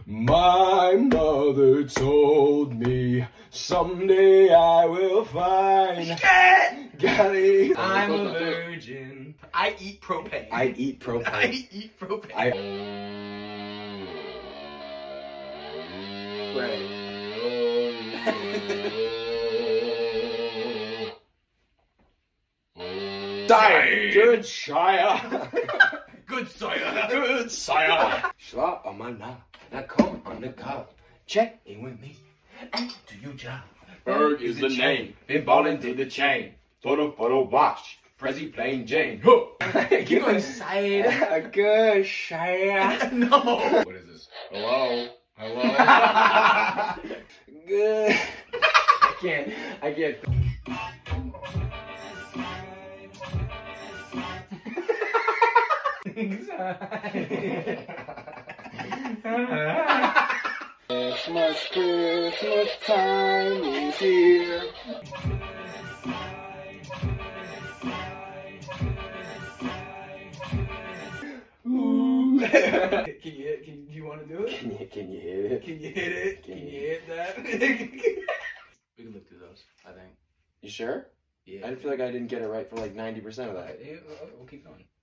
My mother told me someday I will find. Golly. I'm a virgin. I eat propane. I eat propane. I eat propane. Right. Die, good sire. Good sire. Good sire. Slap on my knob. Now come on the cob. Check in with me and do your job. Berg is the name. Been ballin' to the chain. Photo watch. Prezi plain Jane. Huh. Keep going side. Good sire. No. What is this? Hello? Hello? Good. I can't. Christmas time is here. Ooh. Do you want to do it? Can you hit it? Can you hit it? Can you hit that? We can look through those, I think. You sure? Yeah. I feel like I didn't get it right for like 90% of that. We'll keep going.